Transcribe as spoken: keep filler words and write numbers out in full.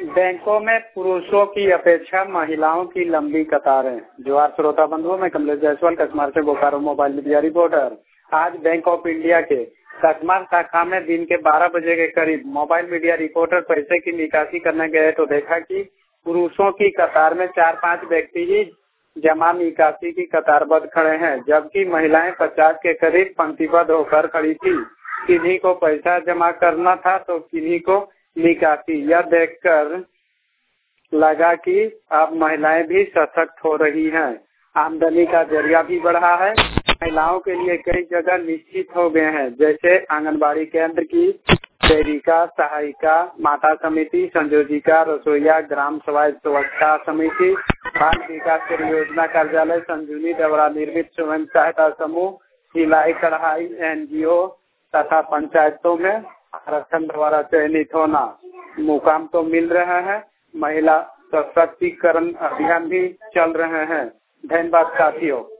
बैंकों में पुरुषों की अपेक्षा महिलाओं की लंबी कतारें। जोहार श्रोता बंधुओं, मैं कमलेश जायसवाल कस्मार से बोकारो मोबाइल मीडिया रिपोर्टर। आज बैंक ऑफ इंडिया के कस्मार शाखा में दिन के बारह बजे के करीब मोबाइल मीडिया रिपोर्टर पैसे की निकासी करने गए तो देखा कि पुरुषों की कतार में चार पांच व्यक्ति ही जमा निकासी की कतारबद्ध खड़े हैं, जबकि महिलाएं पचास के करीब पंक्तिबद्ध होकर खड़ी थी। किन्हीं को पैसा जमा करना था तो किन्हीं को निकासी। यह देखकर लगा कि अब महिलाएं भी सशक्त हो रही हैं, आमदनी का जरिया भी बढ़ा है। महिलाओं के लिए कई जगह निश्चित हो गए हैं, जैसे आंगनबाड़ी केंद्र की सेविका, सहायिका, माता समिति, संयोजिका, रसोईया, ग्राम सभा स्वच्छता समिति, बाल विकास परियोजना कार्यालय, संजीवनी द्वारा निर्मित स्वयं सहायता समूह, सिलाई कढ़ाई एनजीओ तथा पंचायतों में आरक्षण द्वारा चयनित होना। मुकाम तो मिल रहे हैं, महिला सशक्तिकरण अभियान भी चल रहे हैं। धन्यवाद साथियों।